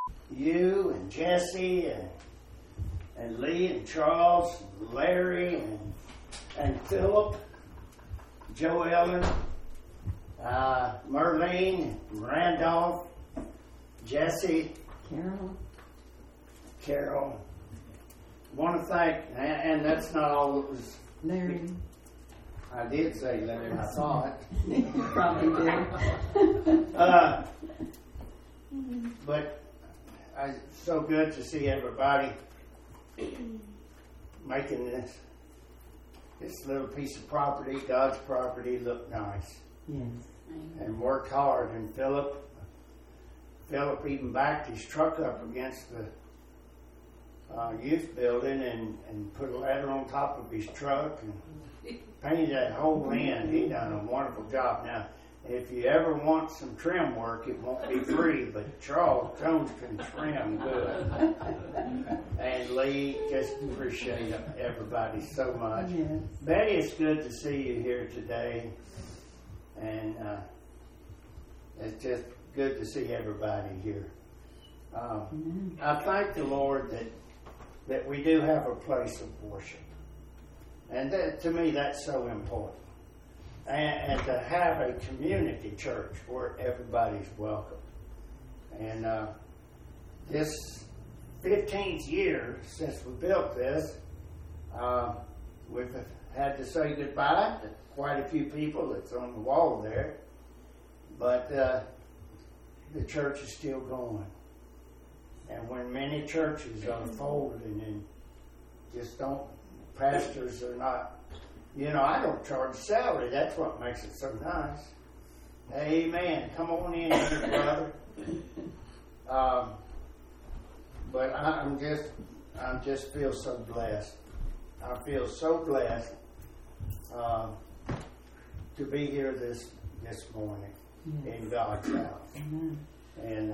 you and Jesse and Lee and Charles and Larry and Philip, Joe Ellen, Merlene, Randolph, Jesse, Carol. Want to thank, and that's not all it was. Larry. I did say Larry, I thought. Probably did. But it's so good to see everybody making this little piece of property, God's property, look nice. Yes. And worked hard. And Philip even backed his truck up against the youth building and put a ladder on top of his truck and painted that whole end. He done a wonderful job. Now, if you ever want some trim work, it won't be free, but Charles Jones can trim good. And Lee, just appreciate everybody so much. Yes. Betty, it's good to see you here today. And it's just good to see everybody here. I thank the Lord that we do have a place of worship. And that, to me, that's so important. And to have a community church where everybody's welcome. And this 15th year since we built this, we've had to say goodbye to quite a few people that's on the wall there. But the church is still going. And when many churches are folding and just don't, pastors are not, I don't charge salary. That's what makes it so nice. Amen. Come on in here, brother. But I just feel so blessed. I feel so blessed to be here this morning in God's house. And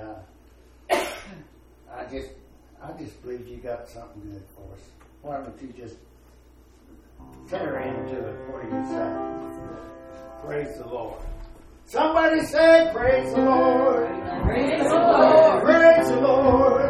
I just believe you got something good for us. Why don't you just tear into it? What do you say? Praise the Lord. Somebody say, praise the Lord. Praise the Lord. Praise the Lord.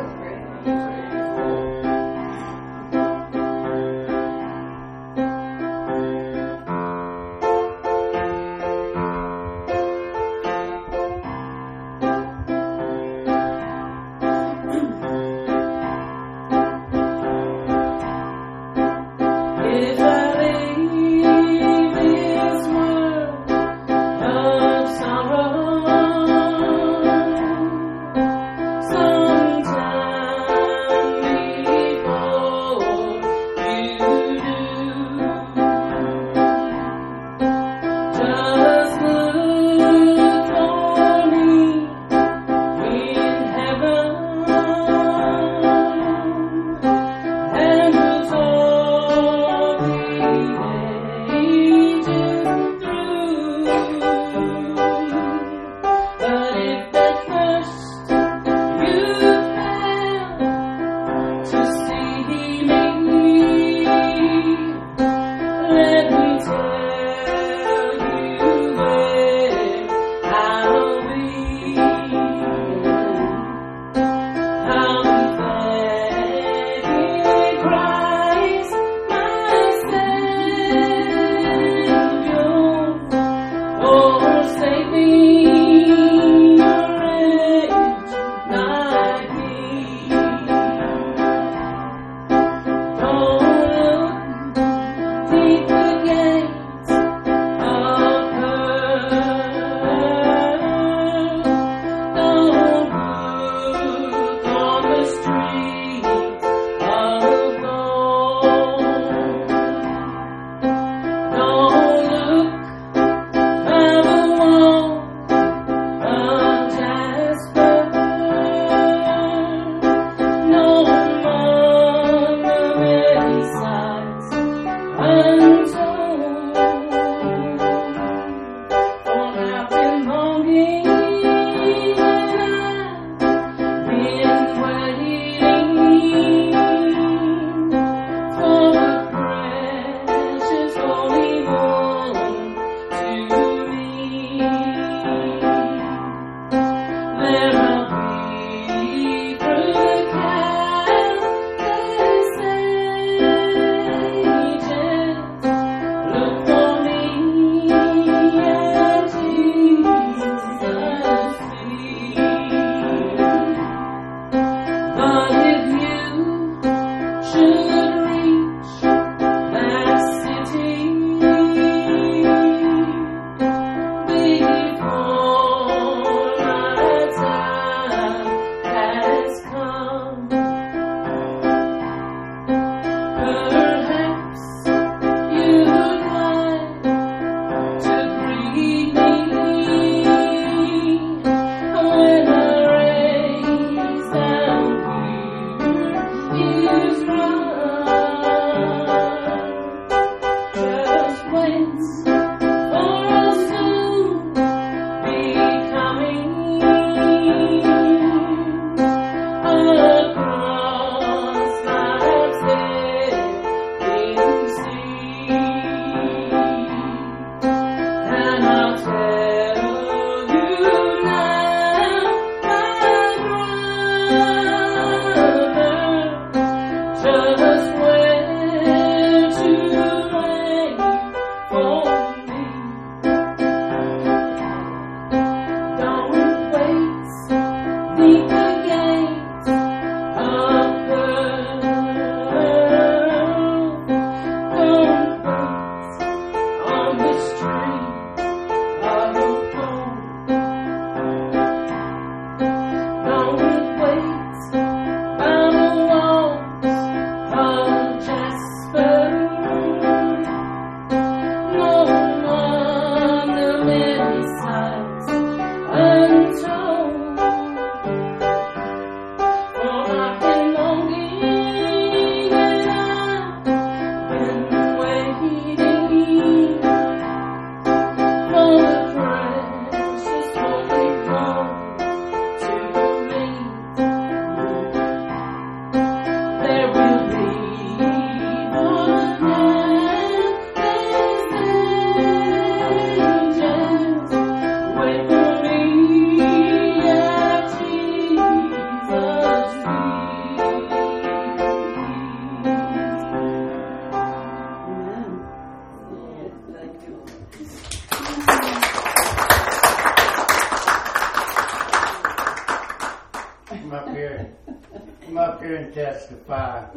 Come up here. Come up here and testify.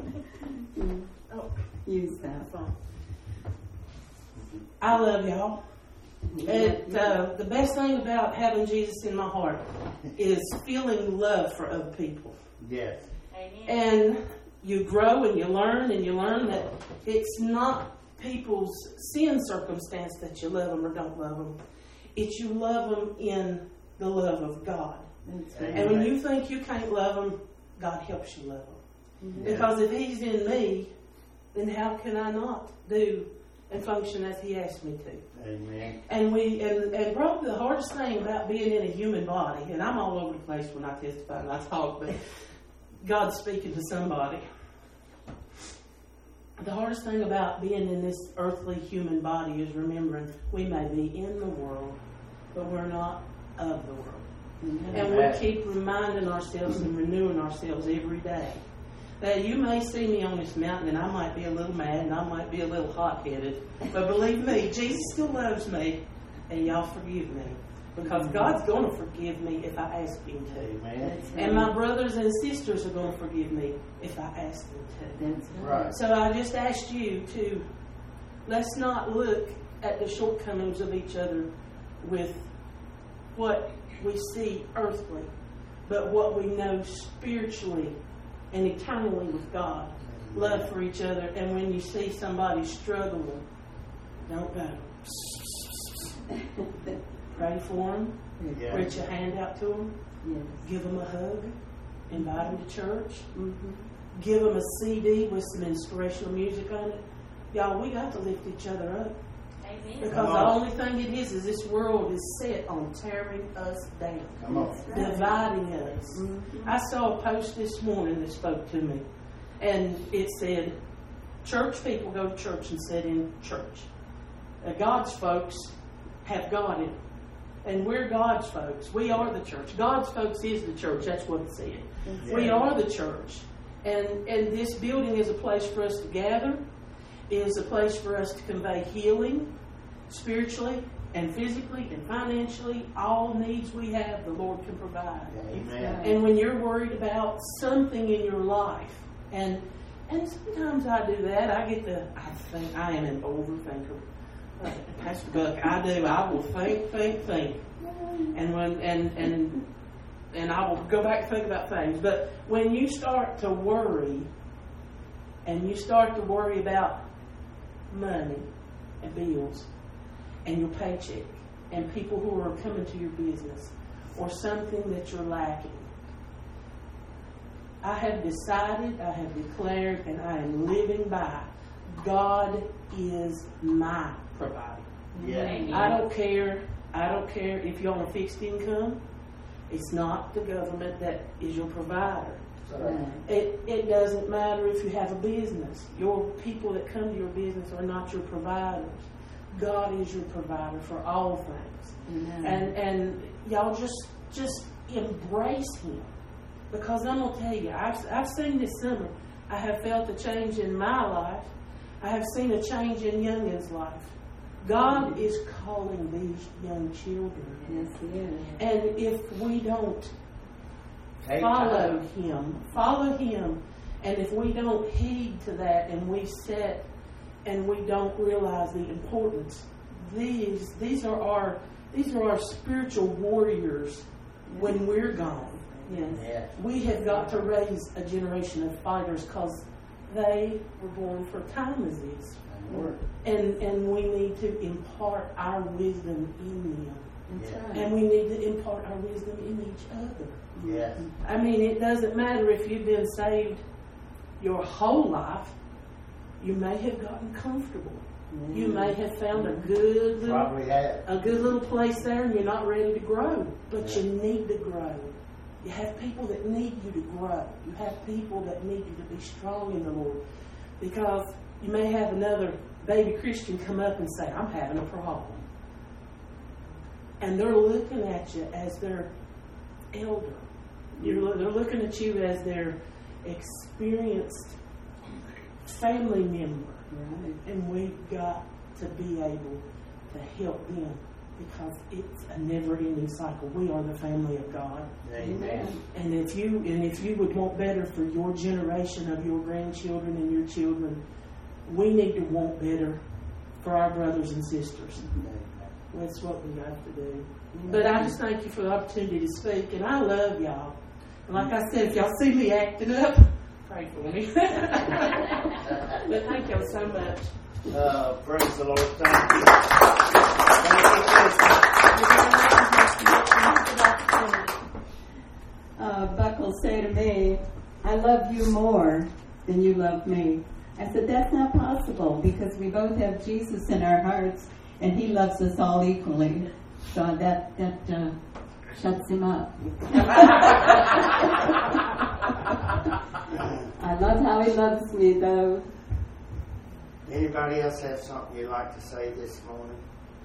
Use that phone. I love y'all. The best thing about having Jesus in my heart is feeling love for other people. Yes. And you grow and you learn that it's not people's sin circumstance that you love them or don't love them. It's you love them in the love of God. And when you think you can't love them, God helps you love them. Mm-hmm. Because if He's in me, then how can I not do and function as He asked me to? Amen. And probably the hardest thing about being in a human body, and I'm all over the place when I testify and I talk, but God's speaking to somebody. The hardest thing about being in this earthly human body is remembering we may be in the world, but we're not of the world. Mm-hmm. And we keep reminding ourselves and renewing ourselves every day that you may see me on this mountain and I might be a little mad and I might be a little hot-headed, but believe me, Jesus still loves me, and y'all forgive me, because God's going to forgive me if I ask Him to. Amen. And my brothers and sisters are going to forgive me if I ask them to. That's Right. So I just asked you to, let's not look at the shortcomings of each other with what we see earthly, but what we know spiritually and eternally with God. Love for each other. And when you see somebody struggling, don't go. Pray for them. Yeah. Reach a hand out to them. Yes. Give them a hug. Invite them to church. Mm-hmm. Give them a CD with some inspirational music on it. Y'all, we got to lift each other up. Amen. Because Come the on. only thing it is this world is set on tearing us down. Come on. Dividing us. Mm-hmm. I saw a post this morning that spoke to me. And it said, church people go to church and sit in church. God's folks have God in them. And we're God's folks. We are the church. God's folks is the church. That's what it said. Yeah. We are the church. And this building is a place for us to gather. It is a place for us to convey healing spiritually and physically and financially. All needs we have, the Lord can provide. Amen. And when you're worried about something in your life, and sometimes I do that, I think I am an overthinker. Pastor Buck, I do. I will think. And when and I will go back and think about things. But when you start to worry, and you start to worry about money and bills and your paycheck and people who are coming to your business or something that you're lacking, I have decided, I have declared, and I am living by, God is my provider. Yeah. I don't care if you're on a fixed income. It's not the government that is your provider. It doesn't matter if you have a business. Your people that come to your business are not your providers. God is your provider for all things. And y'all just embrace Him. Because I'm going to tell you, I've seen this summer, I have felt a change in my life. I have seen a change in youngins' life. God is calling these young children. Yes, He is. And if we don't Take follow time. Him, and if we don't heed to that, and we sit and we don't realize the importance, these are our spiritual warriors when we're gone. Yes. Yeah. We have got to raise a generation of fighters because they were born for a time as this. And we need to impart our wisdom in them. That's Yeah. right. And we need to impart our wisdom in each other. Yes. I mean, it doesn't matter if you've been saved your whole life. You may have gotten comfortable. You may have found a good Probably have. little place there, and you're not ready to grow. But Yeah. you need to grow. You have people that need you to grow. You have people that need you to be strong in the Lord. Because you may have another baby Christian come up and say, I'm having a problem. And they're looking at you as their elder. They're looking at you as their experienced family member. Right. And we've got to be able to help them because it's a never-ending cycle. We are the family of God. Amen. And if you would want better for your generation of your grandchildren and your children, we need to want better for our brothers and sisters. That's what we have to do. But I just thank you for the opportunity to speak, and I love y'all. And like I said, if y'all see me acting up, pray for me. But thank y'all so much. Praise the Lord. Thank you. Buckle say to me, I love you more than you love me. I said, that's not possible because we both have Jesus in our hearts and he loves us all equally. So that shuts him up. I love how he loves me though. Anybody else have something you'd like to say this morning?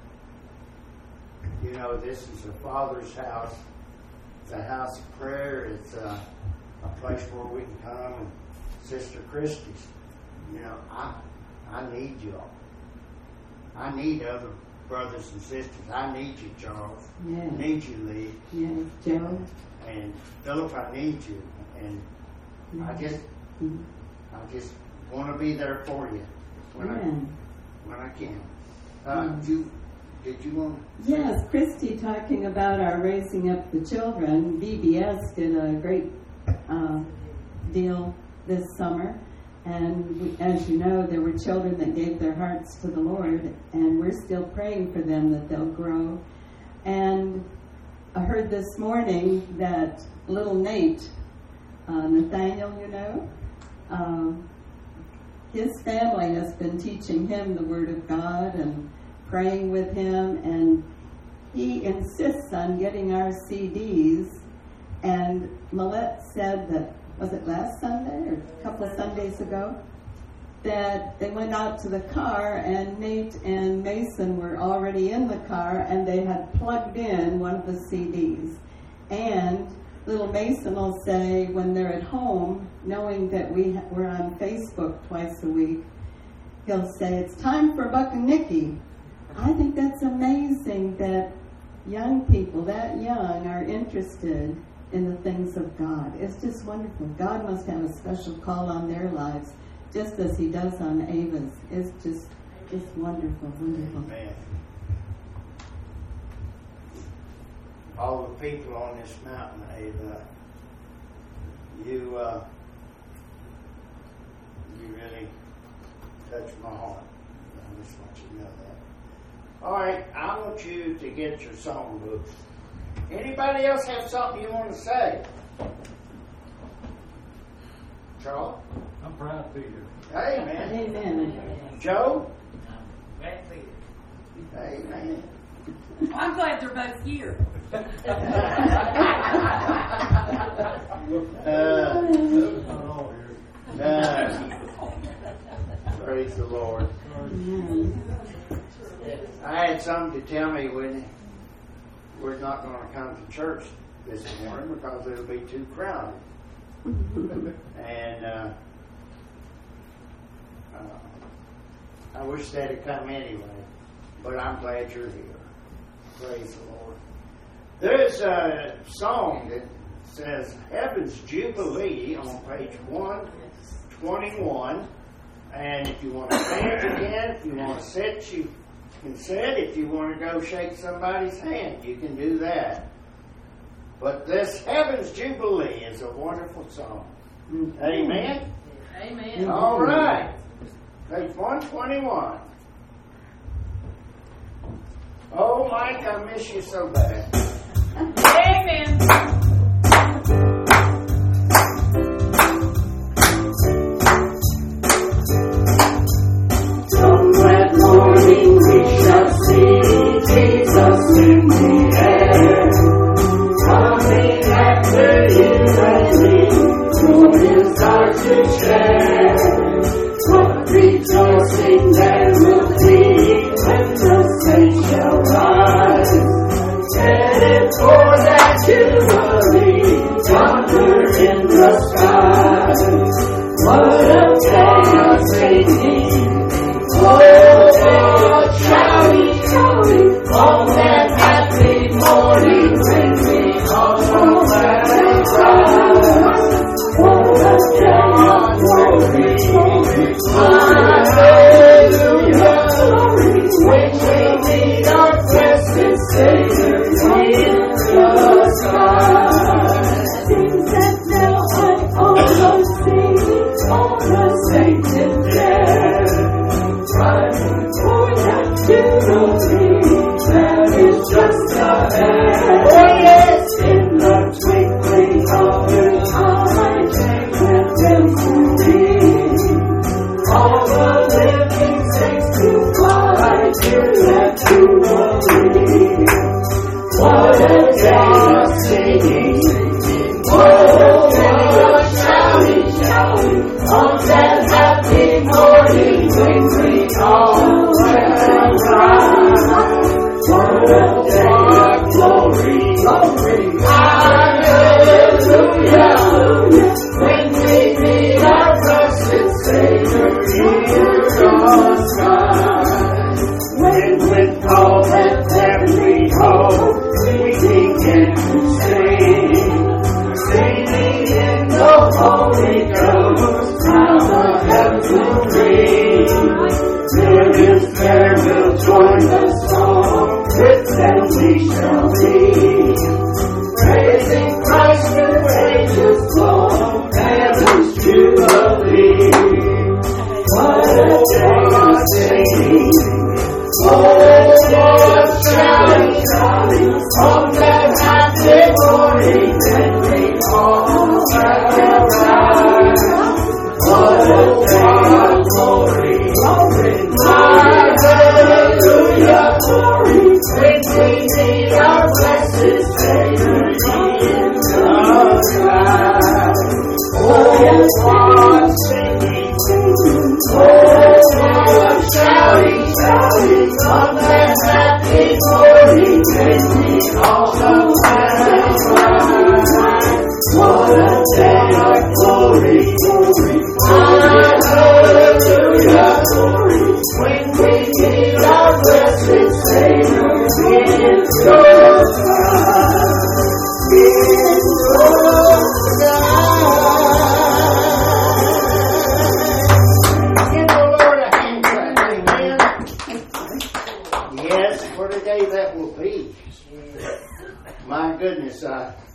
You know, this is the Father's house. It's a house of prayer. It's a place where we can come. And Sister Christie's, you know, I need you all. I need other brothers and sisters. I need you, Charles. Yeah. I need you, Lee. Yes, Joe. And Philip, I need you. And Yeah. I just want to be there for you when I can. Did you want to? Yes, Christy talking about our raising up the children. VBS did a great deal this summer. And as you know, there were children that gave their hearts to the Lord. And we're still praying for them that they'll grow. And I heard this morning that little Nate, Nathaniel, you know, his family has been teaching him the Word of God and praying with him, and he insists on getting our CDs. And Millette said that, was it last Sunday or a couple of Sundays ago, that they went out to the car and Nate and Mason were already in the car and they had plugged in one of the CDs. And little Mason will say when they're at home, knowing that we're on Facebook twice a week, he'll say, it's time for Buck and Nikki. I think that's amazing that young people that young are interested in the things of God. It's just wonderful. God must have a special call on their lives, just as he does on Ava's. It's just wonderful, wonderful. Amen. All the people on this mountain, Ava, you really touched my heart. I just want you to know that. All right, I want you to get your songbooks. Anybody else have something you want to say? Charles? I'm proud to be here. Hey, man. Amen. Joe? Glad to be here. Hey, man. I'm glad they're both here. Praise the Lord. I had something to tell me when we're not going to come to church this morning because it'll be too crowded. And I wish they'd have come anyway, but I'm glad you're here. Praise the Lord. There's a song that says Heaven's Jubilee on page 121. And if you want to stand again, if you want to sit, you can sit. If you want to go shake somebody's hand, you can do that. But this Heaven's Jubilee is a wonderful song. Amen? Amen. All right. Page 121. Oh, Mike, I miss you so bad. Amen. Morning we shall see Jesus in the air, coming after you and me, through his heart to share. What rejoicing there will be when the saints shall rise, headed for that jubilee yonder in the sky. What a day of singing! On that happy morning when we all come back and what a day of glory, hallelujah, when we meet our blessed Savior in the sky. Things that now I almost see, all the saints in there, running for that jubilee. That is just ahead. Oh yes, in the twinkling of an eye, take them to me. All the living saints to fly to that jubilee. What a day of singing! What a day of shouting! On that happy morning when we all rise. What a day of glory, hallelujah, when we meet our blessed Savior in the sky. When Paul and every hope we begin to singing in the Holy Ghost, how the heavens will ring. There will join the song. With them we shall be, praising Christ through ages long, heaven's jubilee. What a day of singing, oh, what shouting, on that happy morning when we all rise. What a day of glory, hallelujah, glory. When we meet our blessed Savior in the sky. Oh, what singing, oh, what shouting, on that happy morning when we all come and rise. What a day of glory, hallelujah, glory. When we meet our blessed Savior in the sky, in the sky. Give the Lord a hand clap, amen. Yes, what a day that will be. My goodness,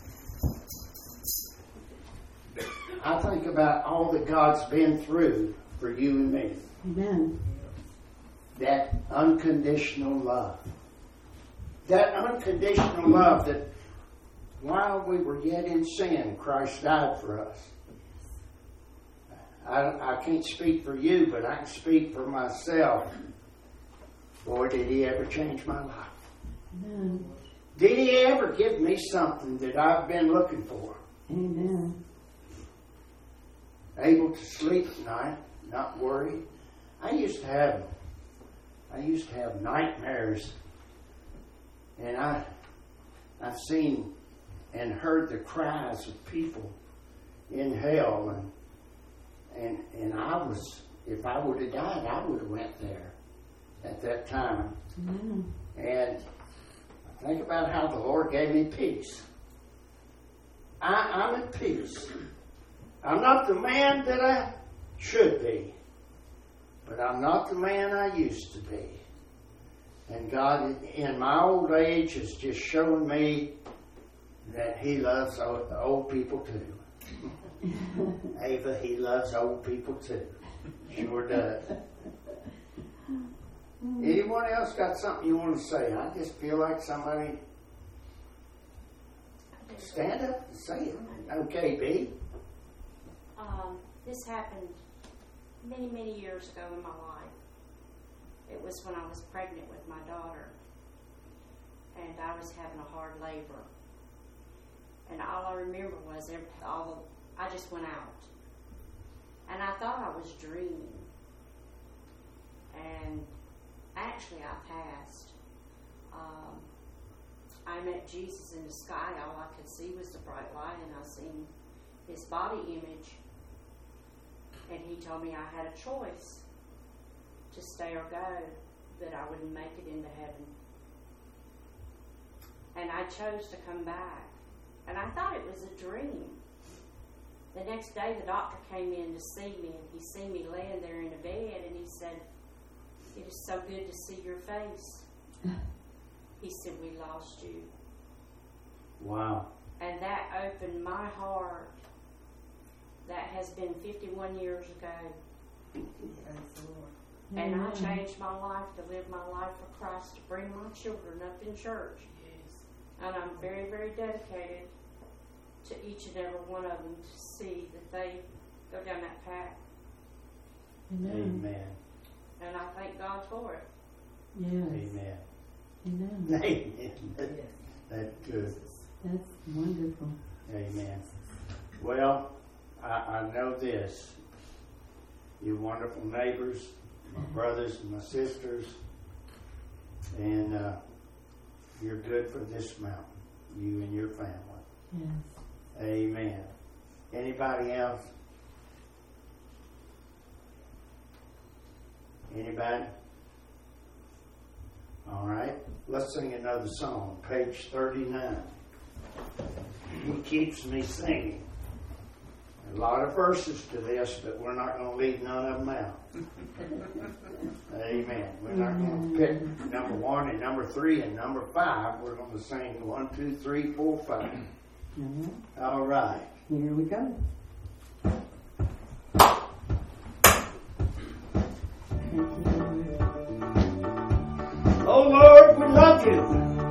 I think about all that God's been through for you and me. Amen. That unconditional love. That unconditional love that while we were yet in sin, Christ died for us. I can't speak for you, but I can speak for myself. Boy, did He ever change my life. Amen. Did He ever give me something that I've been looking for? Amen. Able to sleep at night, not worry. I used to have nightmares, and I've seen and heard the cries of people in hell, and I was, if I would have died, I would have went there at that time. Amen. And I think about how the Lord gave me peace. I'm at peace. I'm not the man that I should be, but I'm not the man I used to be. And God, in my old age, is just showing me that He loves old people too. Ava, He loves old people too. Sure does. Anyone else got something you want to say? I just feel like somebody stand up and say it. Okay, B. This happened many, many years ago in my life. It was when I was pregnant with my daughter, and I was having a hard labor. And all I remember was I just went out, and I thought I was dreaming. And actually, I passed. I met Jesus in the sky. All I could see was the bright light, and I seen His body image. And He told me I had a choice. to stay or go, that I wouldn't make it into heaven. And I chose to come back. And I thought it was a dream. The next day, the doctor came in to see me, and he seen me laying there in a bed, and he said, "It is so good to see your face." He said, "We lost you." Wow. And that opened my heart. That has been 51 years ago. And I changed my life to live my life for Christ, to bring my children up in church. And I'm very, very dedicated to each and every one of them to see that they go down that path. Amen. And I thank God for it. Yes. Amen. Amen. Amen. That's good. That's wonderful. Amen. Well, I know this. You're wonderful neighbors, my brothers and my sisters, and you're good for this mountain, you and your family. Yes. Amen. Anybody else? Anybody? All right. Let's sing another song. Page 39. He keeps me singing. A lot of verses to this, but we're not going to leave none of them out. Amen. We're not going to pick number 1 and number 3 and number 5. We're going to sing 1, 2, 3, 4, 5. All right. Here we go. Oh Lord, we love you.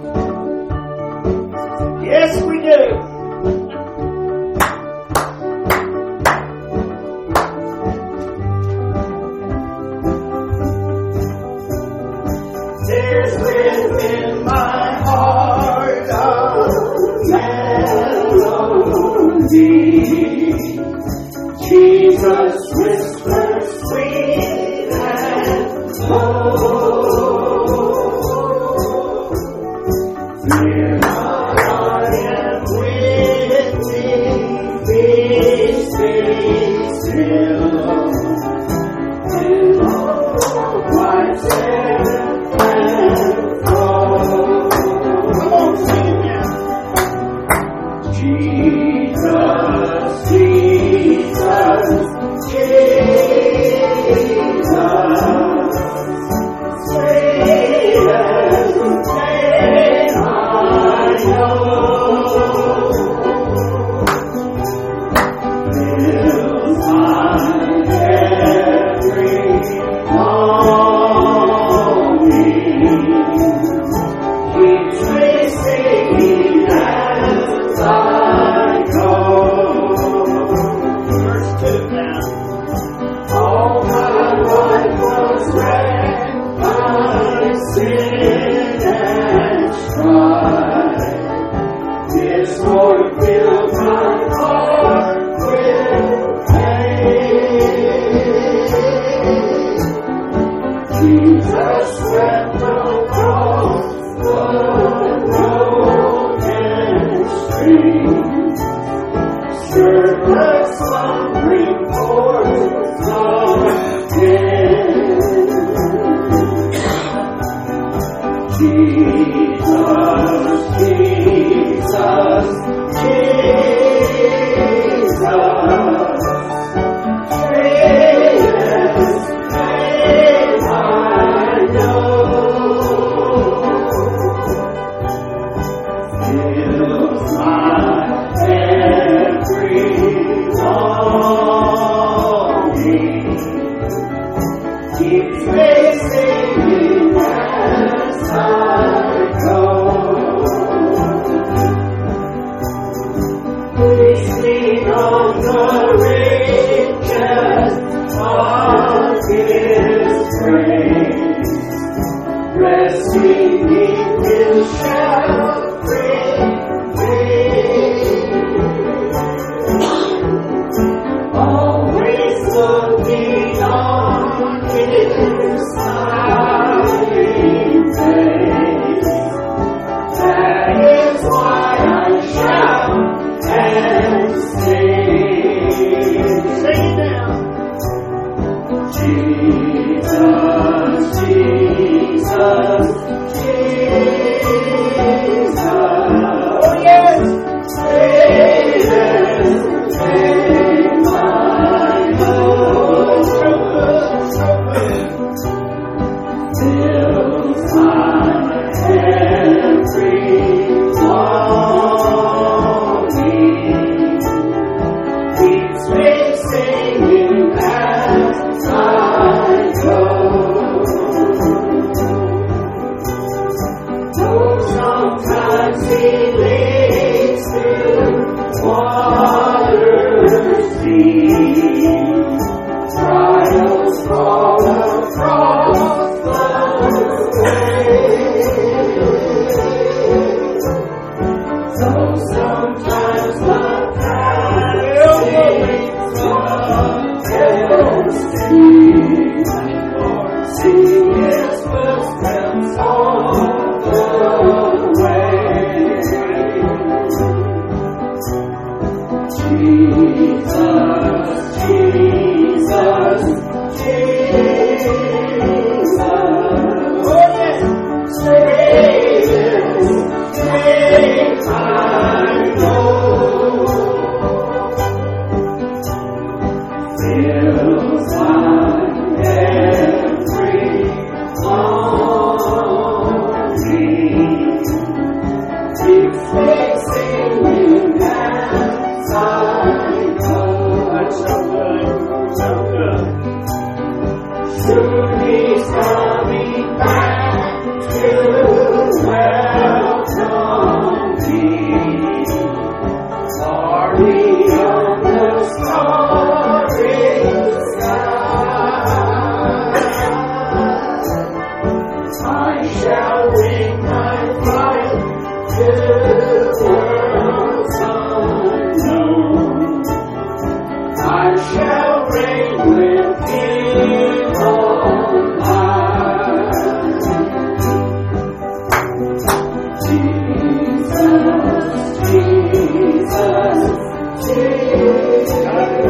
Yes, we do. There's within my heart a melody. Jesus whispers sweet and low. Dear God, am with me, be still. And all my sin and fall. Come on, sing it now. Jesus, Jesus, Jesus, sweetest name I know, fills my every longing, keeps me singing as I go. Verse 2 now. All my life was wrecked by sin and strife. This Lord filled my heart with pain. Jesus wept across the broken stream, stirred the slumbering portals again. Jesus, Jesus, Jesus, sweetest name I know, fills my every longing, singing as I go. Oh, sometimes He leads through waters deep. Trials fall across the way. So sometimes the path seems empty. See His footsteps on the way. Jesus, Jesus, Jesus. Oh yeah. Sweetest name I know. Fills my every longing. Keeps me singing as I go. That's so good, so good. Soon He's coming back to welcome me. Glory on the starry sky. I shall wing my flight to worlds unknown. I shall reign with Him on high. Jesus, Jesus, Jesus.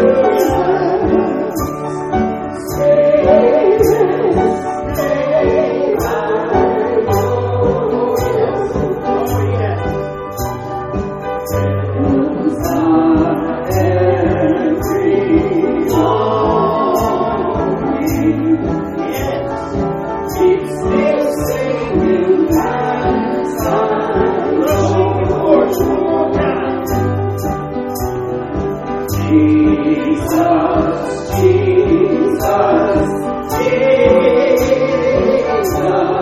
Sweetest name I know. Oh yeah. Fills my every longing. Yes. Keeps me singing as I go. One more time. Jesus, Jesus, Jesus.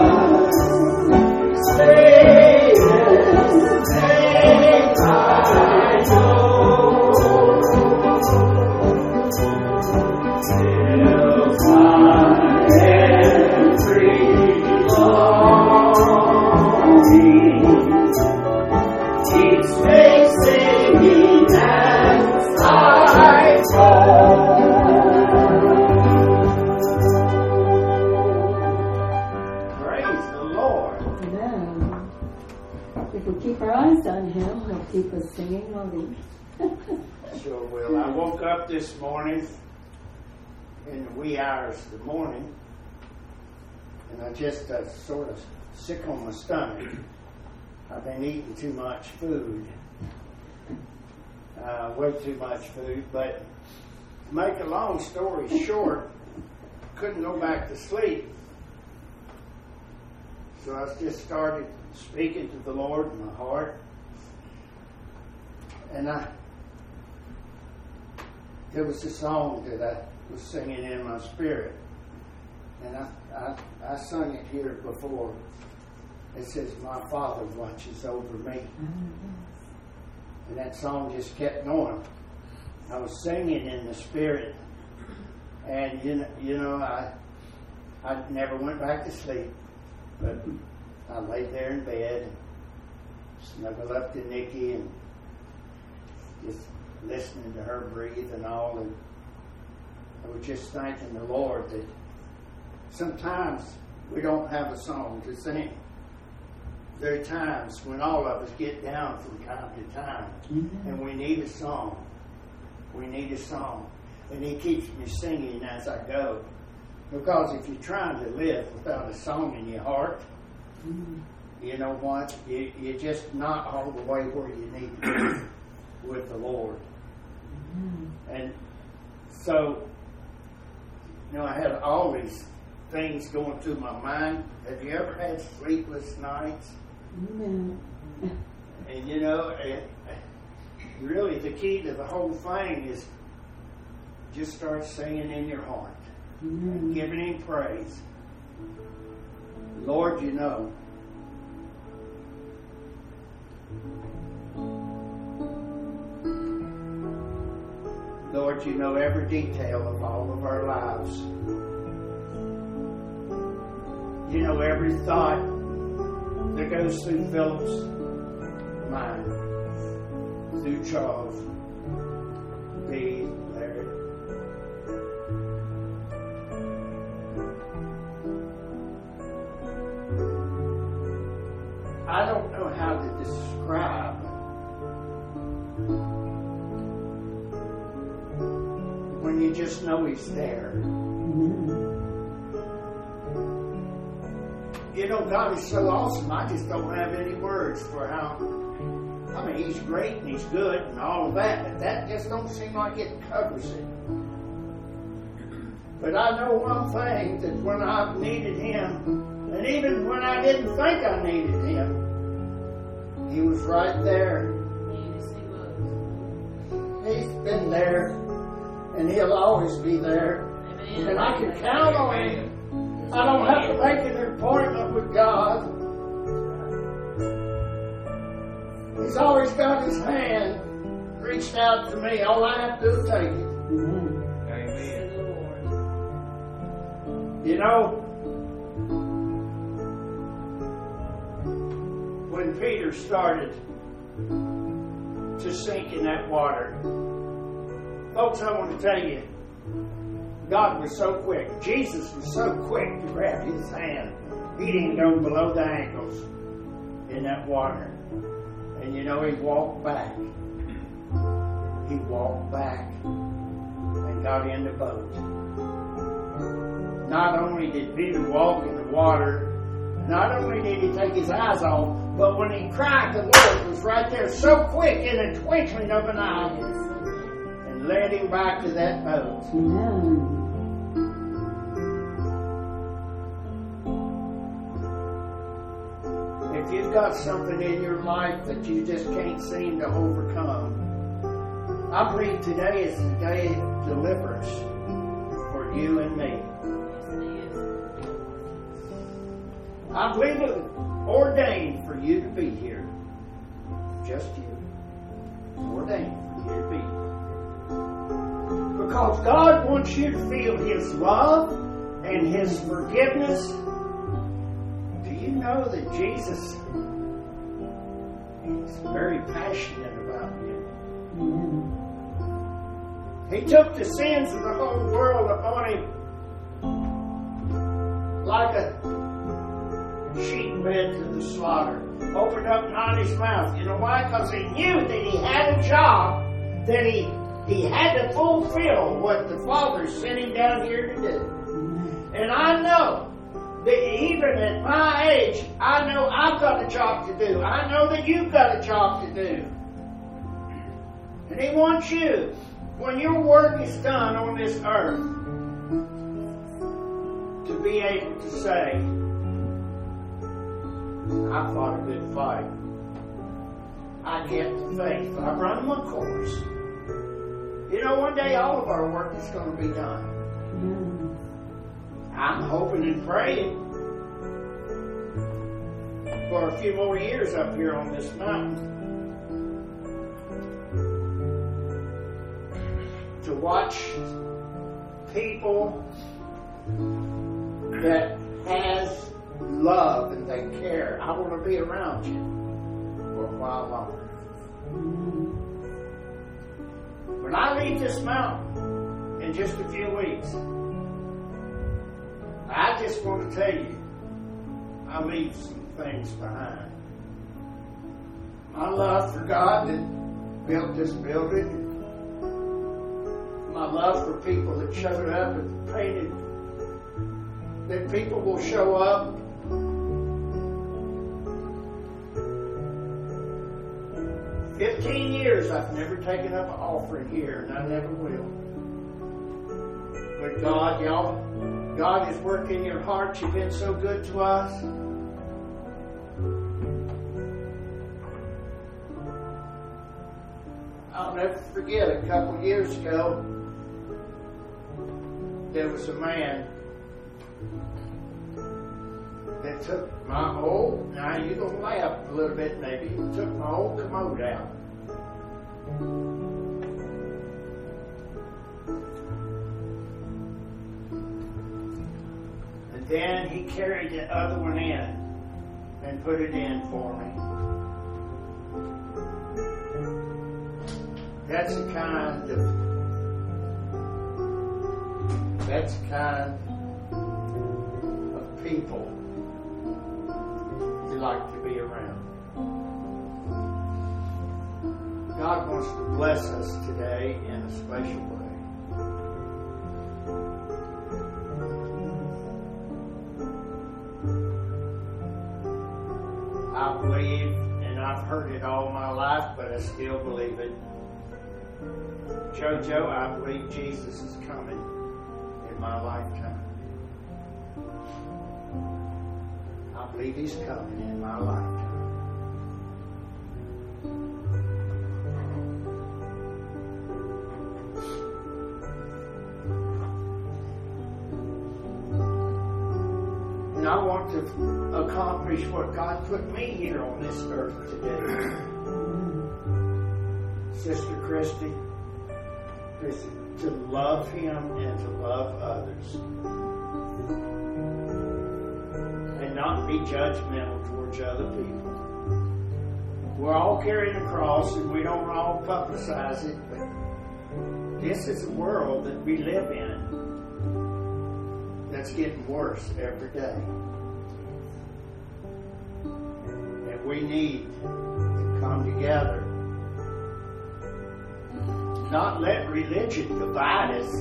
Sweetest name I know. Fills my every longing. Keeps me singing as I go. Praise the Lord. Amen. If we keep our eyes on Him, He'll keep us singing, won't He? Sure will. I woke up this morning in the wee hours of the morning, and I just sort of sick on my stomach. I've been eating too much food, way too much food. But to make a long story short, couldn't go back to sleep. So I just started speaking to the Lord in my heart, and there was a song that I was singing in my spirit, and I sung it here before. It says, "My Father watches over me," and that song just kept going. I was singing in the spirit, and you know, I never went back to sleep, but I laid there in bed, and snuggled up to Nikki, and just listening to her breathe and all, and I was just thanking the Lord that sometimes we don't have a song to sing. There are times when all of us get down from time to time, and we need a song. We need a song. And He keeps me singing as I go. Because if you're trying to live without a song in your heart, you know what? You're just not all the way where you need to be with the Lord. And so, you know, I had all these things going through my mind. Have you ever had sleepless nights? Amen. And you know, really the key to the whole thing is just start singing in your heart and giving Him praise. Lord, you know. Lord, you know every detail of all of our lives. You know every thought that goes through Philip's mind, through Charles, Dee, Larry. I don't know how to describe when you just know He's there. You know, God is so awesome. I just don't have any words for how. I mean, He's great and He's good and all of that, but that just don't seem like it covers it. But I know one thing, that when I've needed Him, and even when I didn't think I needed Him, He was right there. Yes, He was. He's been there, and He'll always be there. Amen. And I can count on Him. I don't have to make an appointment with God. He's always got His hand reached out to me. All I have to do is take it. Amen. You know, when Peter started to sink in that water, folks, I want to tell you, God was so quick. Jesus was so quick to grab His hand. He didn't go below the ankles in that water. And you know, He walked back. He walked back and got in the boat. Not only did Peter walk in the water, not only did he take his eyes off, but when he cried, the Lord was right there so quick in a twinkling of an eye and led him back to that boat. If you've got something in your life that you just can't seem to overcome, I believe today is the day of deliverance for you and me. I believe it was ordained for you to be here. Just you. Ordained for you to be here. Because God wants you to feel His love and His forgiveness. Do you know that Jesus is very passionate about you? He took the sins of the whole world upon Him like a sheep led to the slaughter. Opened up not His mouth. You know why? Because He knew that He had a job, that He had to fulfill what the Father sent Him down here to do. And I know that even at my age, I know I've got a job to do. I know that you've got a job to do. And He wants you, when your work is done on this earth, to be able to say, I fought a good fight. I kept the faith. I run my course. You know, one day all of our work is going to be done. I'm hoping and praying for a few more years up here on this mountain to watch people that has love and they care. I want to be around you for a while longer. When I leave this mountain in just a few weeks, I just want to tell you, I leave some things behind. My love for God that built this building, my love for people that showed up and painted, that people will show up. For 15 years I've never taken up an offering here, and I never will. But God, y'all, God is working in your heart. You've been so good to us. I'll never forget a couple years ago, there was a man that took my old, now you're going to laugh a little bit maybe, he took my old commode out. And then he carried the other one in and put it in for me. That's the kind of people you like to be around. God wants to bless us today in a special way. I believe, and I've heard it all my life, but I still believe it. Jojo, I believe Jesus is coming in my lifetime. I believe He's coming in my lifetime. And I want to accomplish what God put me here on this earth today. Sister Christy, to love Him and to love others. And not be judgmental towards other people. We're all carrying a cross and we don't all publicize it, but this is a world that we live in that's getting worse every day. And we need to come together. Not let religion divide us.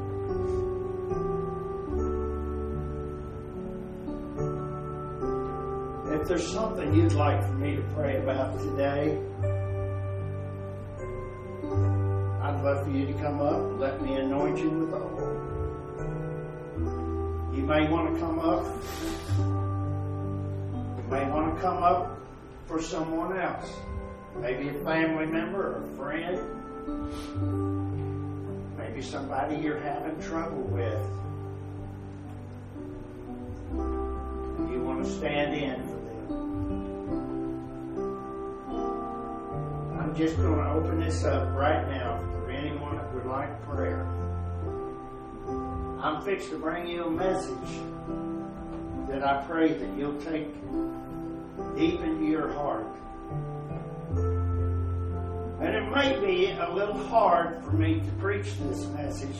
If there's something you'd like for me to pray about today, I'd love for you to come up and let me anoint you with oil. You may want to come up. You may want to come up for someone else. Maybe a family member or a friend. Maybe somebody you're having trouble with. You want to stand in for them. I'm just going to open this up right now for anyone that would like prayer. I'm fixed to bring you a message that I pray that you'll take deep into your heart. And it may be a little hard for me to preach this message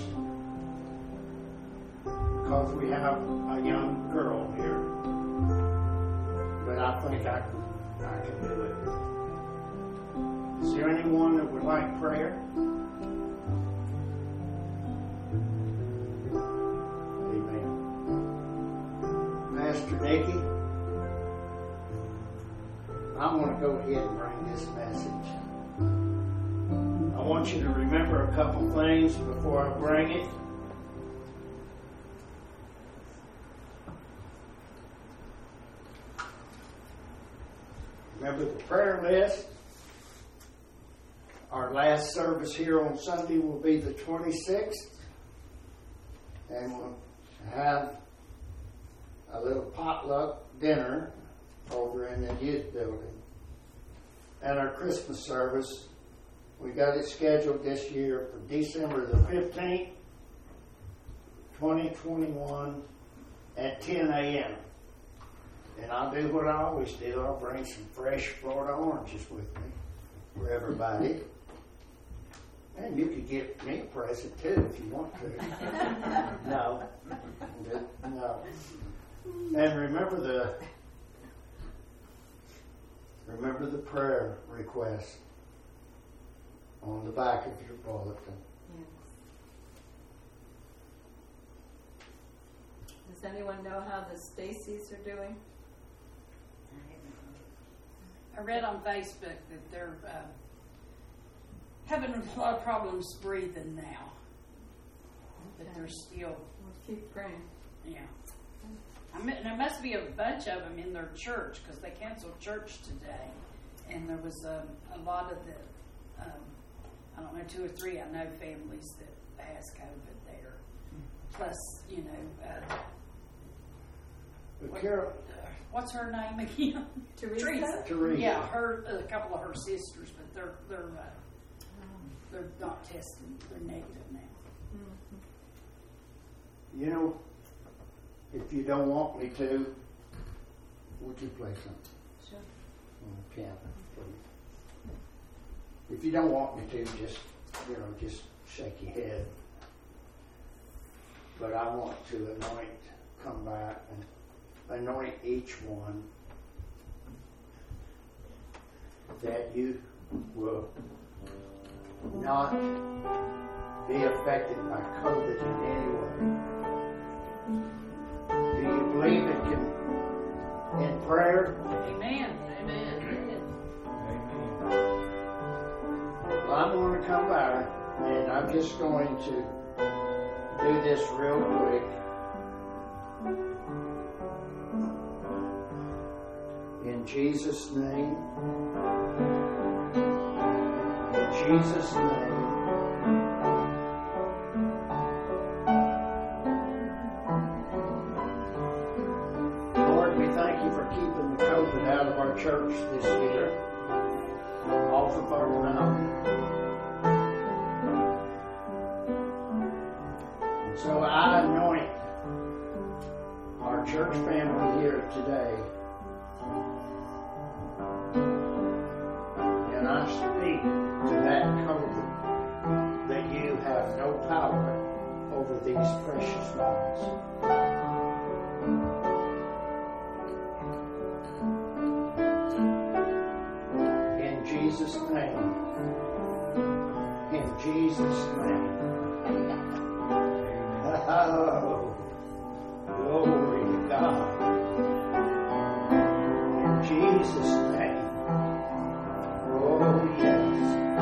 because we have a young girl here. But I think I can do it. Is there anyone that would like prayer? Amen. Pastor Nikki, I'm going to go ahead and bring this message. I want you to remember a couple things before I bring it. Remember the prayer list. Our last service here on Sunday will be the 26th. And we'll have a little potluck dinner over in the youth building. And our Christmas service, we got it scheduled this year for December the 15th, 2021 at 10 a.m. And I'll do what I always do. I'll bring some fresh Florida oranges with me for everybody. And you could get me a present too if you want to. No. And remember the prayer request on the back of your bulletin. Yes. Does anyone know how the Stacys are doing? I read on Facebook that they're having a lot of problems breathing now. But they're still... We'll keep praying. Yeah. There must be a bunch of them in their church because they canceled church today. And there was a lot of the, I don't know, 2 or 3, I know families that has COVID there. plus, But Carol, what's her name again? Teresa? Teresa. Yeah, a couple of her sisters, but they're not testing. They're negative now. You know, if you don't want me to, would you play something? Sure. On the piano, please. If you don't want me to, just shake your head. But I want to come back and anoint each one that you will not be affected by COVID in any way. Do you believe in prayer? Amen. Amen. Well, I'm going to come back, and I'm just going to do this real quick. In Jesus' name. In Jesus' name. Lord, we thank you for keeping the COVID out of our church this year, off of our mountain. And so I anoint our church family here today. And I speak to that COVID that you have no power over these precious ones. In Jesus' name. In Jesus' name. Oh, glory to God. In Jesus' name. Oh, yes.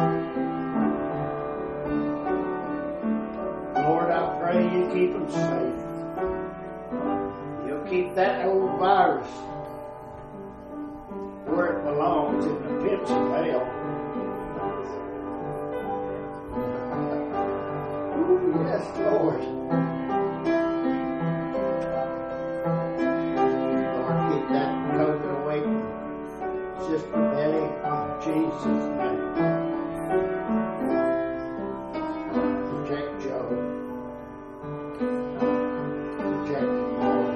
Lord, I pray you keep them safe. You'll keep that old virus where it belongs, in the pits of hell. Ooh, yes, Lord. Lord, keep that COVID away from Sister Betty, in Jesus' name. Protect Joe. Protect him, Lord.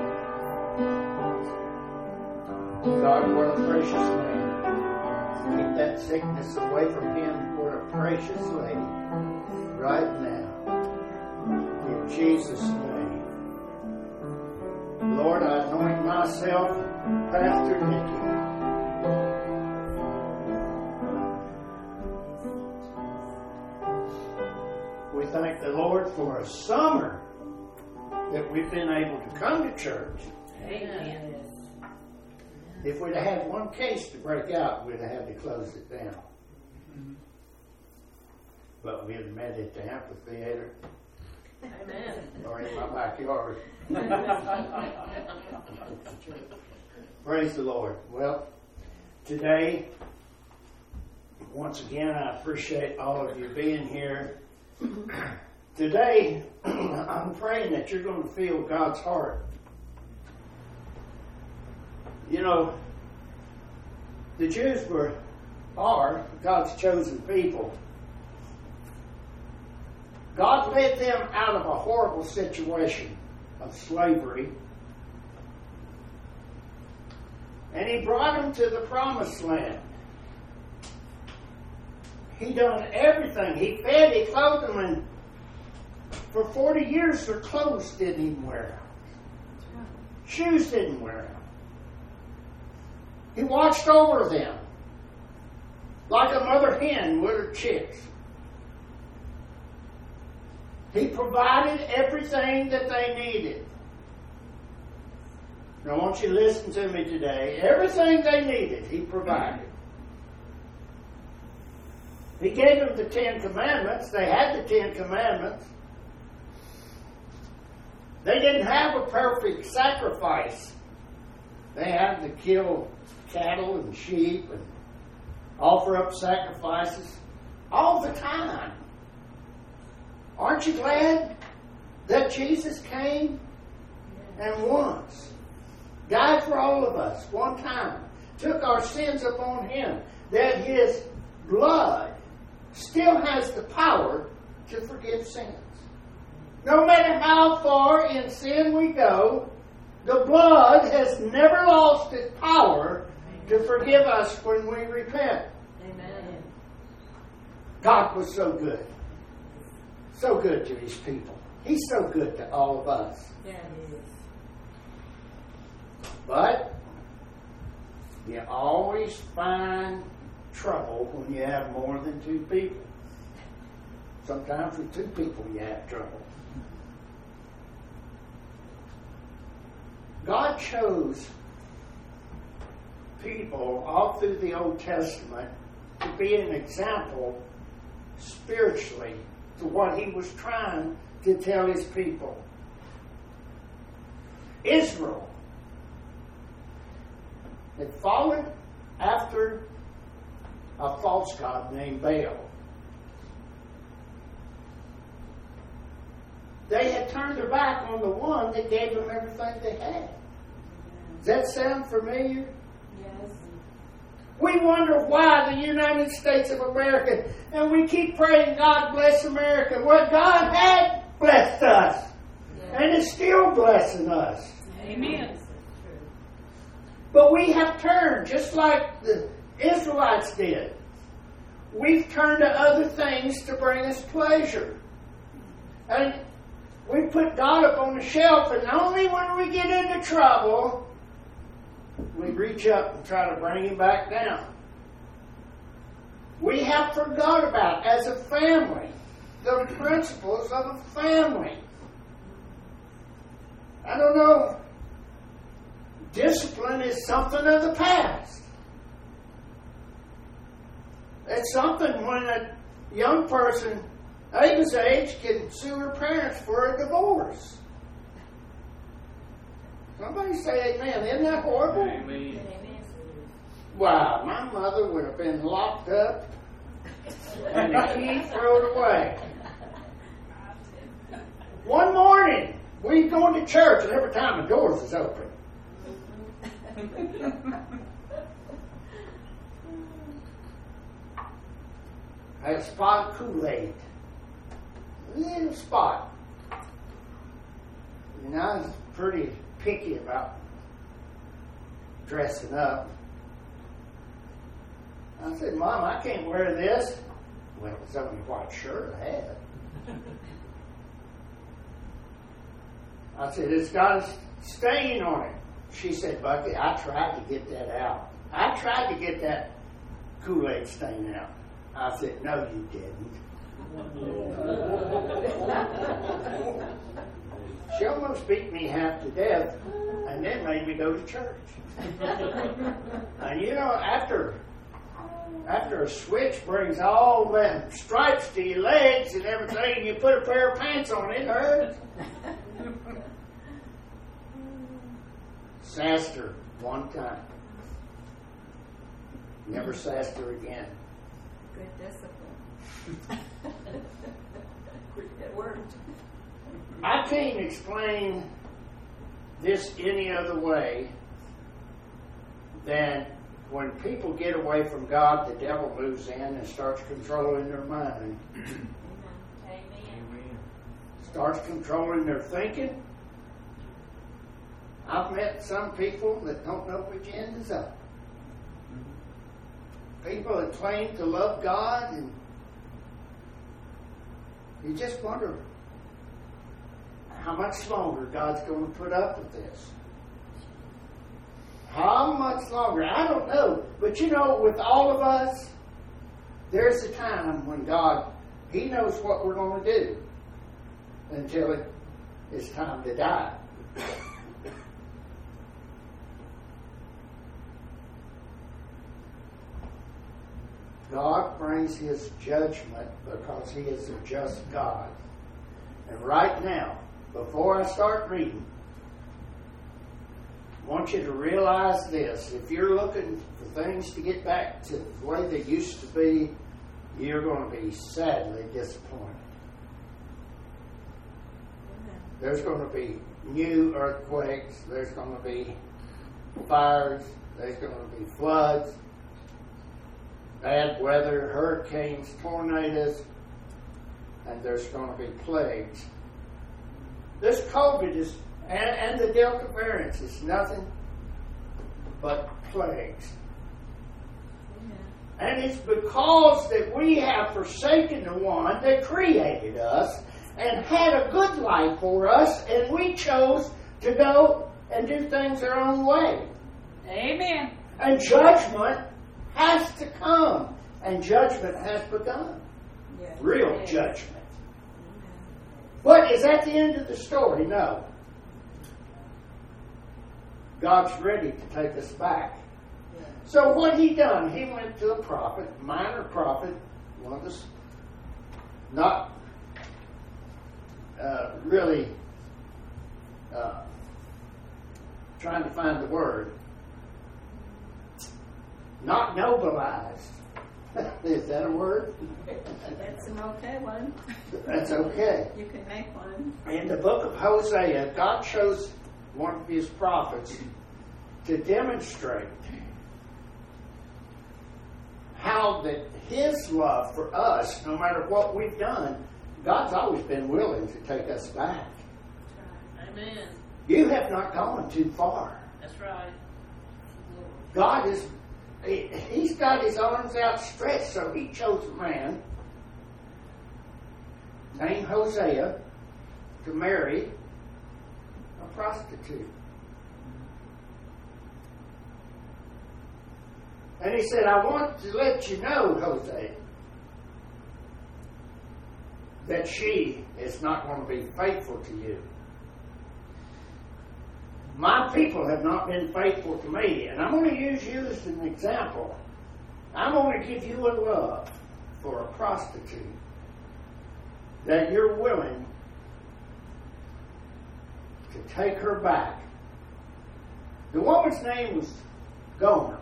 God, what a precious man. Keep that sickness away from him. What a precious lady. Right now. In Jesus' name. Lord, I anoint myself, Pastor Nikki. We thank the Lord for a summer that we've been able to come to church. Amen. If we'd have had one case to break out, we'd have had to close it down. But we had met at the amphitheater. Amen. Or in my backyard. Praise the Lord. Well, today, once again, I appreciate all of you being here. Today, I'm praying that you're going to feel God's heart. You know, the Jews are God's chosen people. God led them out of a horrible situation of slavery. And He brought them to the promised land. He done everything. He fed, He clothed them, and for 40 years their clothes didn't even wear out. Shoes didn't wear out. He watched over them like a mother hen with her chicks. He provided everything that they needed. Now, I want you to listen to me today. Everything they needed, He provided. He gave them the 10 Commandments. They had the 10 Commandments. They didn't have a perfect sacrifice. They had to kill cattle and sheep and offer up sacrifices all the time. Aren't you glad that Jesus came and once died for all of us one time, took our sins upon Him, that His blood still has the power to forgive sins. No matter how far in sin we go, the blood has never lost its power to forgive us when we repent. Amen. God was so good. So good to His people. He's so good to all of us. Yeah, it is. But you always find trouble when you have more than two people. Sometimes with two people you have trouble. God chose people all through the Old Testament to be an example spiritually to what He was trying to tell His people. Israel had fallen after a false god named Baal. They had turned their back on the one that gave them everything they had. Does that sound familiar? Yes. We wonder why the United States of America, and we keep praying, God bless America. Well, God had blessed us, and is still blessing us. Amen. But we have turned, just like the Israelites did. We've turned to other things to bring us pleasure. And we put God up on the shelf, and only when we get into trouble, we reach up and try to bring Him back down. We have forgot about, as a family, the principles of a family. I don't know. Discipline is something of the past. It's something when a young person, Ava's age, can sue her parents for a divorce. Somebody say amen. Isn't that horrible? Amen. Wow, my mother would have been locked up and the key thrown away. One morning, we going to church, and every time the doors is open. I had a spot of Kool-Aid. A little spot. And I was pretty picky about dressing up. I said, Mom, I can't wear this. Well, it was only a white shirt I had. I said, it's got a stain on it. She said, Bucky, I tried to get that out. I tried to get that Kool-Aid stain out. I said, no, you didn't. She almost beat me half to death and then made me go to church. And you know, after a switch brings all them stripes to your legs and everything, and you put a pair of pants on, it hurts. Sassed her one time. Never sassed her again. Good discipline. It worked. I can't explain this any other way than when people get away from God, the devil moves in and starts controlling their mind. Amen. Starts controlling their thinking. I've met some people that don't know which end is up. People that claim to love God, and you just wonder how much longer God's going to put up with this. How much longer? I don't know. But you know, with all of us, there's a time when God, He knows what we're going to do until it's time to die. God brings His judgment because He is a just God. And right now, before I start reading, I want you to realize this. If you're looking for things to get back to the way they used to be, you're going to be sadly disappointed. There's going to be new earthquakes. There's going to be fires. There's going to be floods, bad weather, hurricanes, tornadoes, and there's going to be plagues. This COVID is, and the Delta variant is nothing but plagues. And it's because that we have forsaken the one that created us and had a good life for us, and we chose to go and do things our own way. Amen. And judgment has to come, and judgment has begun. Yes. Real Yes. judgment. But is that the end of the story? No. God's ready to take us back. So what he done? He went to a prophet, minor prophet, one of the not really trying to find the word, not nobilized. Is that a word? That's an okay one. That's okay. You can make one. In the book of Hosea, God chose one of his prophets to demonstrate how that his love for us, no matter what we've done, God's always been willing to take us back. Amen. You have not gone too far. That's right. God is, he's got his arms outstretched, so he chose a man named Hosea to marry a prostitute. And he said, I want to let you know, Hosea, that she is not going to be faithful to you. My people have not been faithful to me, and I'm going to use you as an example. I'm going to give you a love for a prostitute that you're willing to take her back. The woman's name was Gomer.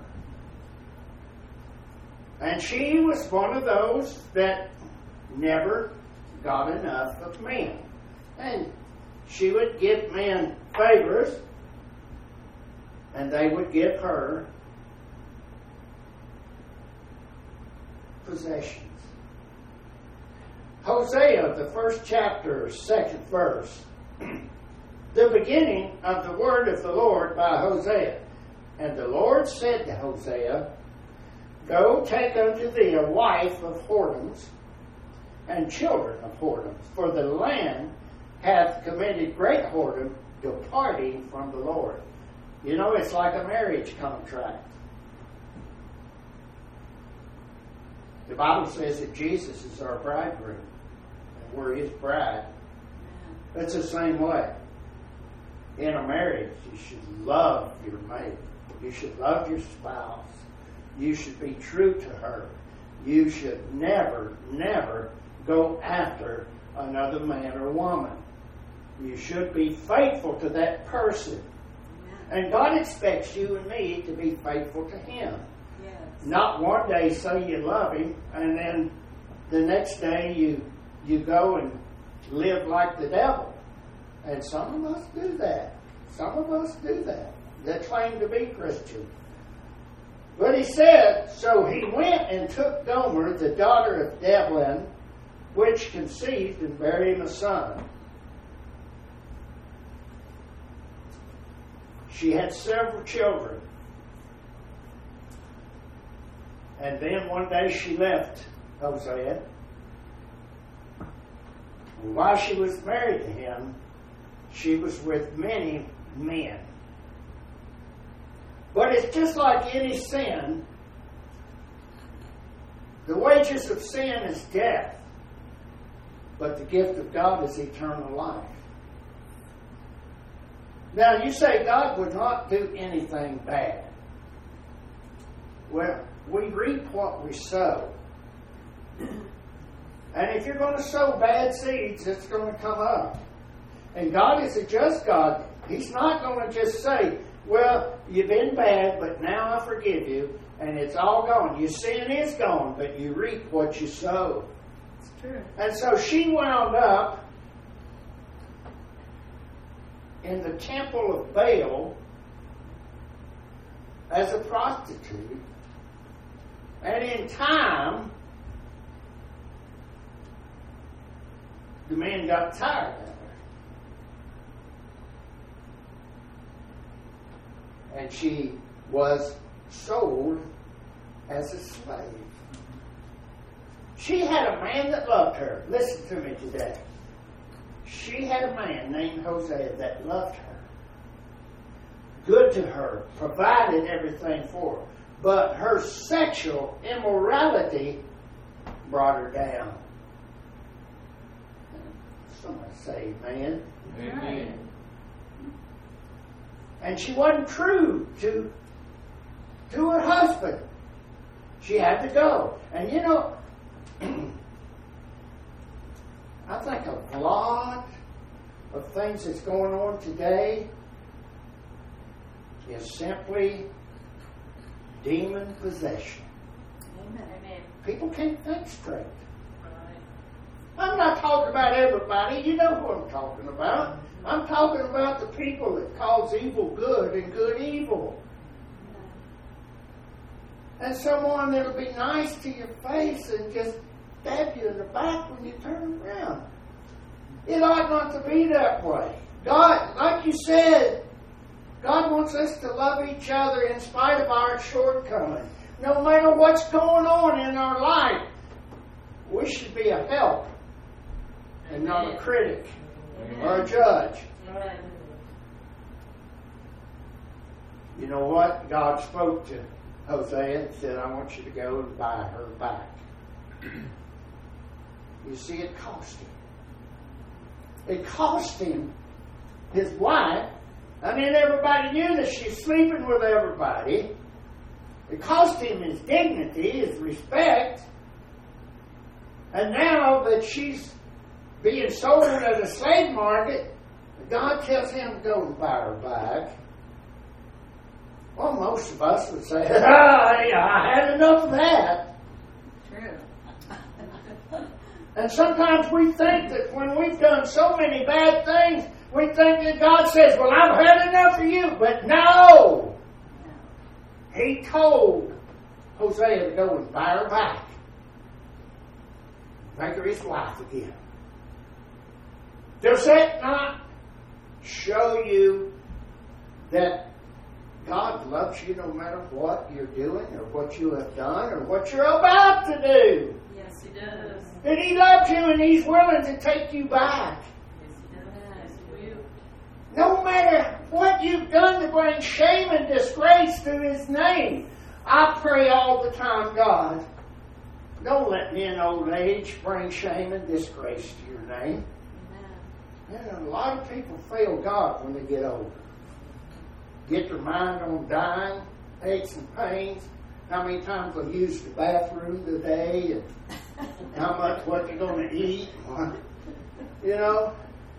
And she was one of those that never got enough of men. And she would give men favors, and they would give her possessions. Hosea, the first chapter, second verse. The beginning of the word of the Lord by Hosea. And the Lord said to Hosea, Go take unto thee a wife of whoredoms and children of whoredoms, for the land hath committed great whoredom, departing from the Lord. You know, it's like a marriage contract. The Bible says that Jesus is our bridegroom, and we're his bride. It's the same way. In a marriage, you should love your mate. You should love your spouse. You should be true to her. You should never, never go after another man or woman. You should be faithful to that person. And God expects you and me to be faithful to him. Yes. Not one day say you love him, and then the next day you go and live like the devil. And some of us do that. Some of us do that. That claim to be Christian. But he said, So he went and took Gomer, the daughter of Deblon, which conceived and bare him a son. She had several children. And then one day she left Hosea. While she was married to him, she was with many men. But it's just like any sin. The wages of sin is death, but the gift of God is eternal life. Now, you say God would not do anything bad. Well, we reap what we sow. And if you're going to sow bad seeds, it's going to come up. And God is a just God. He's not going to just say, well, you've been bad, but now I forgive you, and it's all gone. Your sin is gone, but you reap what you sow. It's true. And so she wound up in the temple of Baal as a prostitute. And in time, the man got tired of her. And she was sold as a slave. She had a man that loved her. Listen to me today. She had a man named Hosea that loved her, good to her, provided everything for her. But her sexual immorality brought her down. Somebody say amen. Amen. And she wasn't true to her husband. She had to go. And you know, I think a lot of things that's going on today is simply demon possession. Amen. People can't think straight. I'm not talking about everybody. You know who I'm talking about. I'm talking about the people that calls evil good and good evil. And someone that'll be nice to your face and just stab you in the back when you turn around. It ought not to be that way. God, like you said, God wants us to love each other in spite of our shortcomings. No matter what's going on in our life, we should be a help and not a critic or a judge. You know what? God spoke to Hosea and said, I want you to go and buy her back. You see, it cost him. It cost him his wife. I mean, everybody knew that she's sleeping with everybody. It cost him his dignity, his respect. And now that she's being sold at a slave market, God tells him to go and buy her back. Well, most of us would say, I had enough of that. True. And sometimes we think that when we've done so many bad things, we think that God says, well, I've had enough of you. But no! He told Hosea to go and buy her back. Make her his wife again. Does that not show you that God loves you no matter what you're doing or what you have done or what you're about to do? Yes, He does. That He loves you and He's willing to take you back. Yes, He does. Yes, No matter what you've done to bring shame and disgrace to His name. I pray all the time, God, don't let me in old age bring shame and disgrace to your name. And a lot of people fail God when they get older. Get their mind on dying, aches and pains, how many times they'll use the bathroom today, and how much, what they're going to eat. You know,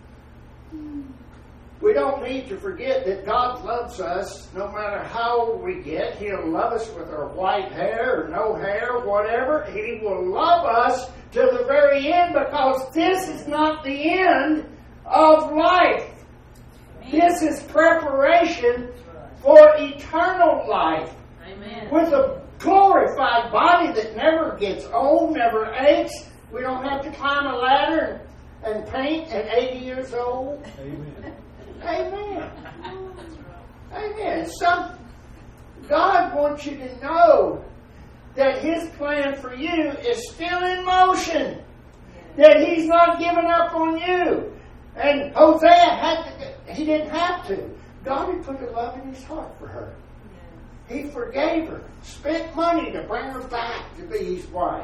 we don't need to forget that God loves us no matter how old we get. He'll love us with our white hair or no hair, whatever. He will love us to the very end, because this is not the end of life. This is preparation for eternal life. Amen. With a glorified body that never gets old, never aches. We don't have to climb a ladder and paint at 80 years old. Amen. Amen. Amen. God wants you to know that His plan for you is still in motion. That He's not given up on you. And Hosea he didn't have to. God had put a love in His heart for her. He forgave her, spent money to bring her back to be His wife.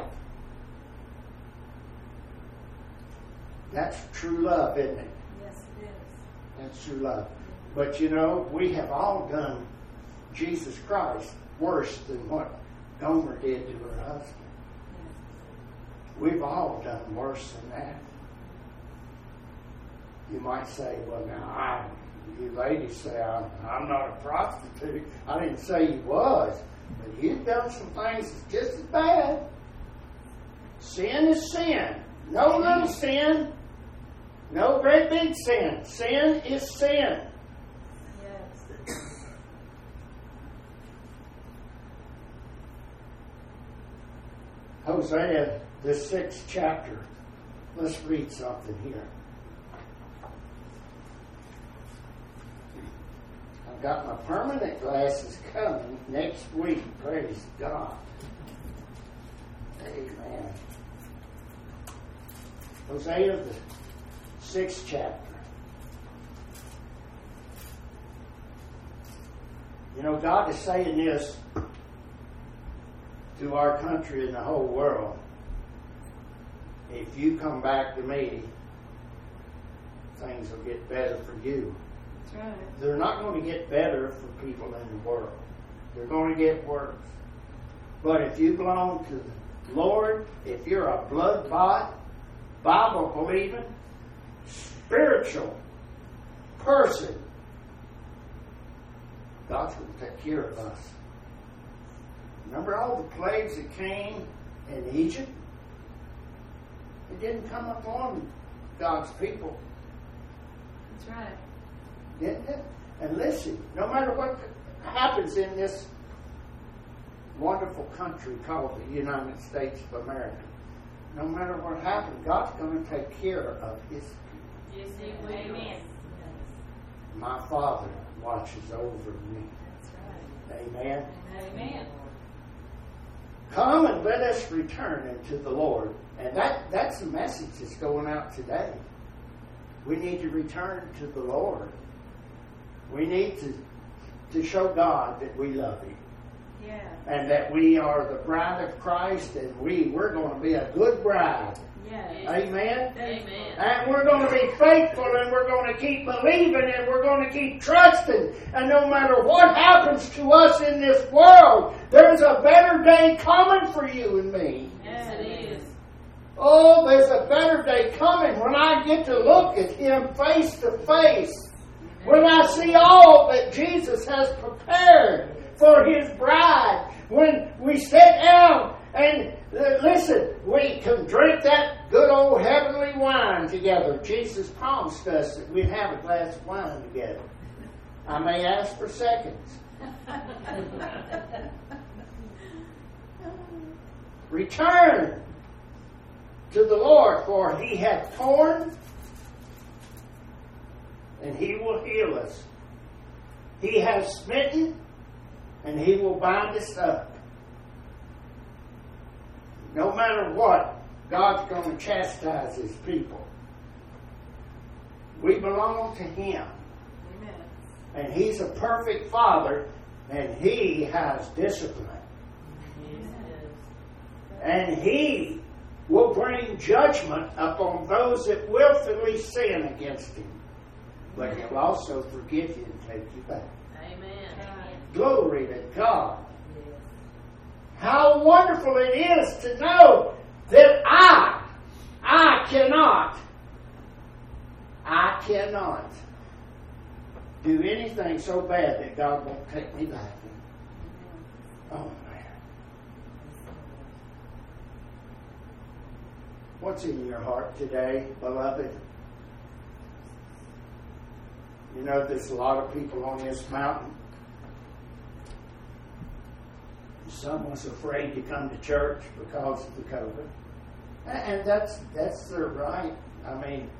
That's true love, isn't it? Yes, it is. That's true love. But you know, we have all done Jesus Christ worse than what Gomer did to her husband. We've all done worse than that. You might say, well, now, you ladies say, I'm not a prostitute. I didn't say you was. But you've done some things that's just as bad. Sin is sin. No little sin. No great big sin. Sin is sin. Yes. Hosea, the 6th chapter. Let's read something here. I've got my permanent glasses coming next week. Praise God. Amen. Hosea, the 6th chapter. You know, God is saying this to our country and the whole world. If you come back to me, things will get better for you. That's right. They're not going to get better for people in the world. They're going to get worse. But if you belong to the Lord, if you're a blood-bought, Bible-believing, spiritual person, God's going to take care of us. Remember all the plagues that came in Egypt? It didn't come upon God's people. That's right. Didn't it? And listen, no matter what happens in this wonderful country called the United States of America, no matter what happens, God's going to take care of His people. Yes, He will. Amen. My Father watches over me. That's right. Amen. Amen. Come and let us return unto the Lord. And that's the message that's going out today. We need to return to the Lord. We need to show God that we love Him. Yeah. And that we are the bride of Christ, and we're going to be a good bride. Yes. Amen? Amen. And we're going to be faithful, and we're going to keep believing, and we're going to keep trusting. And no matter what happens to us in this world, there's a better day coming for you and me. Yes, it is. Oh, there's a better day coming when I get to look at Him face to face. When I see all that Jesus has prepared for His bride. When we sit down and listen, we can drink that good old heavenly wine together. Jesus promised us that we'd have a glass of wine together. I may ask for seconds. Return to the Lord, for He hath torn, and He will heal us. He has smitten, and He will bind us up. No matter what, God's going to chastise His people. We belong to Him. Amen. And He's a perfect Father, and He has discipline. And He will bring judgment upon those that willfully sin against Him. But He'll also forgive you and take you back. Amen. Glory to God. How wonderful it is to know that I cannot do anything so bad that God won't take me back. Oh, man. What's in your heart today, beloved? You know, there's a lot of people on this mountain. Some was afraid to come to church because of the COVID. And that's their right. I mean,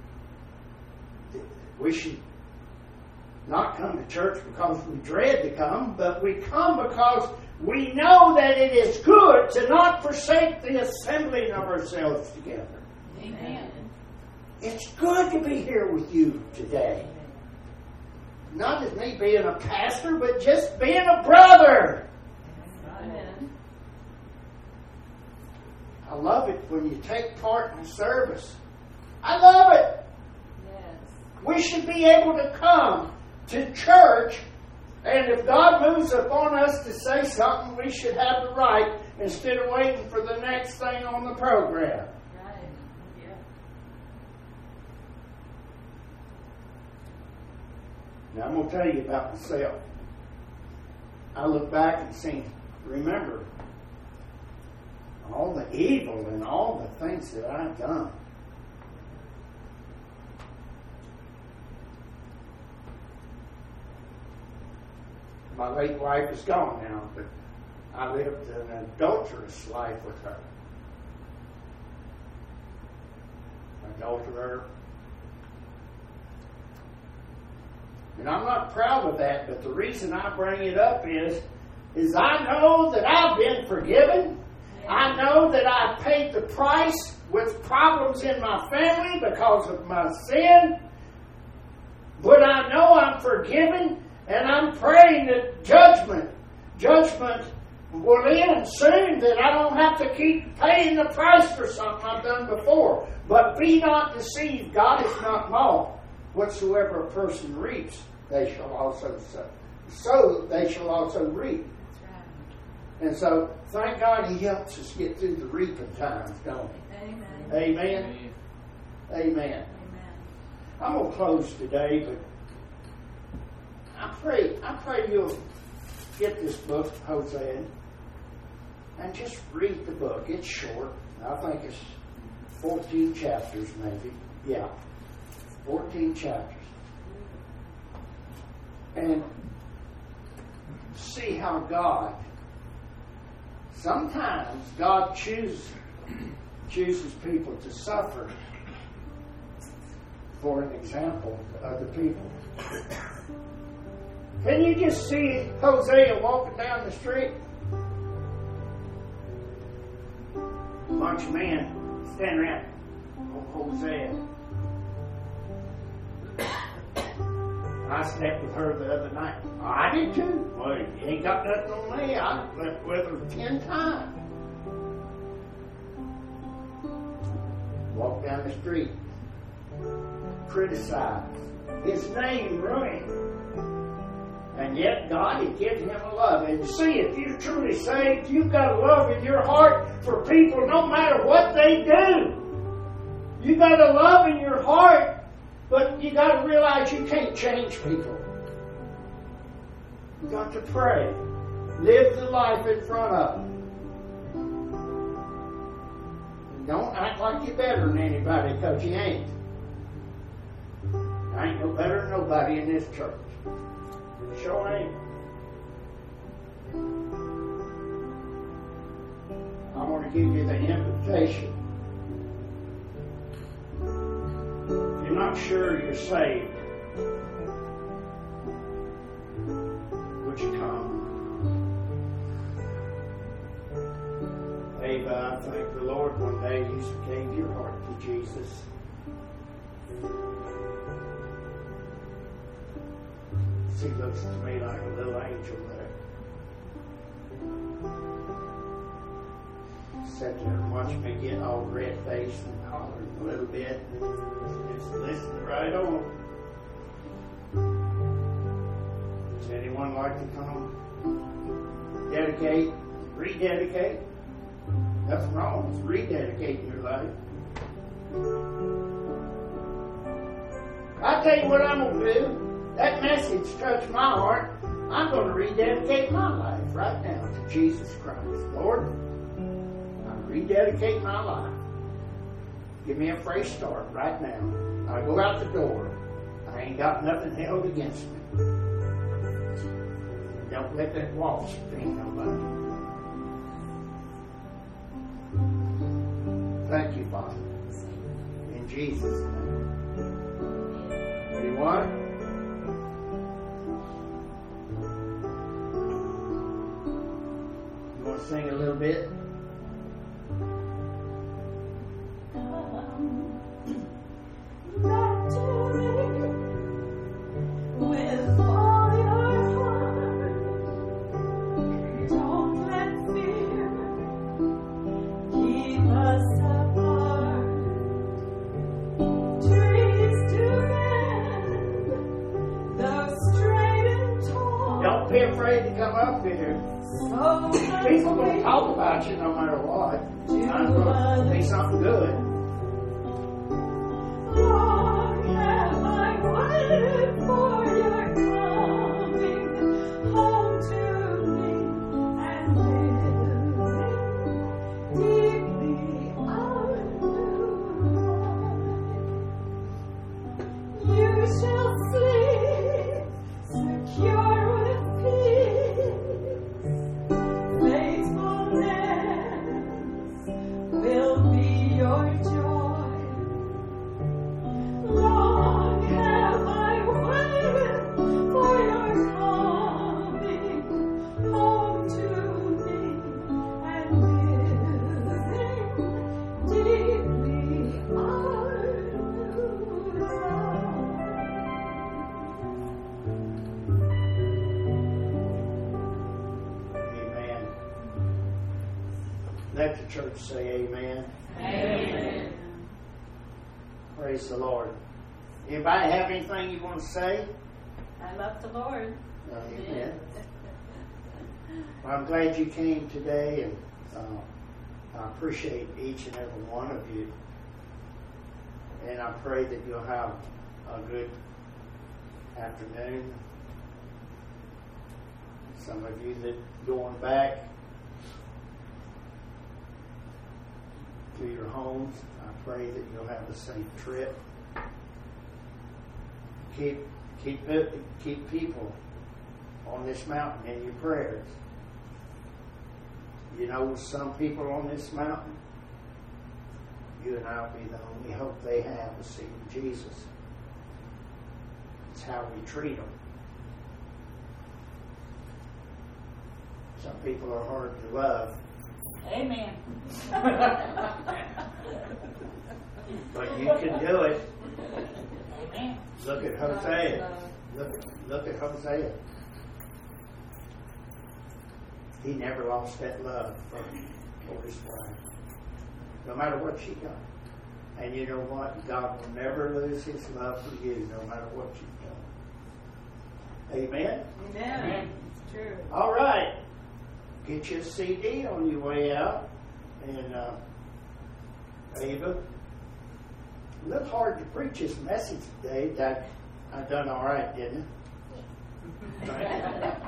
we should not come to church because we dread to come, but we come because we know that it is good to not forsake the assembling of ourselves together. Amen. It's good to be here with you today. Not as me being a pastor, but just being a brother. Amen. I love it when you take part in service. I love it. Yes. We should be able to come to church, and if God moves upon us to say something, we should have the right instead of waiting for the next thing on the program. Right. Yeah. Now, I'm going to tell you about myself. I look back and remember all the evil and all the things that I've done. My late wife is gone now, but I lived an adulterous life with her. Adulterer. And I'm not proud of that, but the reason I bring it up is I know that I've been forgiven. I know that I paid the price with problems in my family because of my sin. But I know I'm forgiven, and I'm praying that judgment will end soon, that I don't have to keep paying the price for something I've done before. But be not deceived, God is not mocked. Whatsoever a person reaps, they shall also sow. So they shall also reap. That's right. And so, thank God He helps us get through the reaping times, don't He? Amen. Amen. Amen. Amen. I'm going to close today, but I pray you'll get this book, Hosea, and just read the book. It's short. I think it's 14 chapters, maybe. Yeah, 14 chapters. And see how sometimes God chooses people to suffer for an example to other people. Can you just see Hosea walking down the street? A bunch of men standing around. Oh, Hosea. I slept with her the other night. Oh, I did too. Well, you ain't got nothing on me. I slept with her 10 times. Walk down the street. Criticize. His name ruined. And yet God had given him a love. And see, if you're truly saved, you've got a love in your heart for people no matter what they do. You've got a love in your heart. But you got to realize you can't change people. You've got to pray. Live the life in front of them. Don't act like you're better than anybody, because you ain't. I ain't no better than nobody in this church. Sure ain't. I want to give you the invitation. If you're not sure you're saved, would you come? Ava, I thank the Lord one day you gave your heart to Jesus. She looks to me like a little angel there. Sat there and watched me get all red-faced and hollering a little bit. Just listened right on. Does anyone like to come dedicate, rededicate? Nothing wrong with rededicating your life. I'll tell you what I'm going to do. That message touched my heart. I'm going to rededicate my life right now to Jesus Christ. Lord, I rededicate my life. Give me a fresh start right now. I go out the door. I ain't got nothing held against me. Don't let that wall sting nobody. Thank you, Father. In Jesus' name. Anyone? Sing a little bit. Back to me with all your heart. Don't let fear keep us apart. Trees to bend, though straight and tall. Don't be afraid to come up here. People gonna talk about you no matter what. It's gonna be something good. Long have I waited for your coming home to me, and living deeply our new life. You shall sleep secure with peace. Let the church say amen. Amen. Praise the Lord. Anybody have anything you want to say? I love the Lord. Amen. Well, I'm glad you came today, and I appreciate each and every one of you. And I pray that you'll have a good afternoon. Some of you that going back to your homes, I pray that you'll have a safe trip. Keep people on this mountain in your prayers. You know, some people on this mountain, you and I will be the only hope they have of seeing Jesus. It's how we treat them. Some people are hard to love. Amen. But you can do it. Amen. Look at Hosea. Look at Hosea. He never lost that love for his wife, no matter what she done. And you know what? God will never lose His love for you, no matter what you've done. Amen? Amen. True. All right. Get your CD on your way out. And Ava, a little hard to preach this message today. I done all right, didn't I?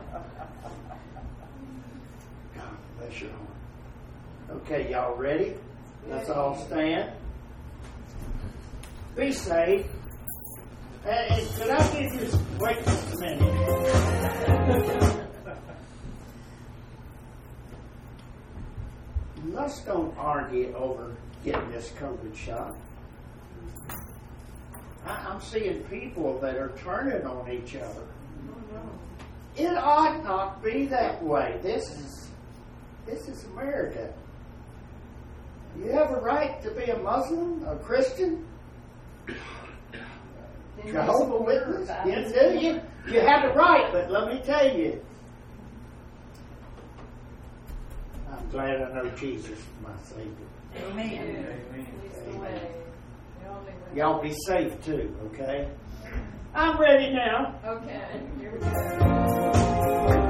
God bless your heart. Okay, y'all ready? Let's all stand. Be safe. And could I give you wait just a minute? Let's don't argue over getting this COVID shot. I'm seeing people that are turning on each other. It ought not be that way. This is America. You have a right to be a Muslim, a Christian, Jehovah's Witness. You do. You have a right, but let me tell you, I'm glad I know Jesus, my Savior. Amen. Amen. Y'all be safe too, okay? I'm ready now. Okay. Here we go.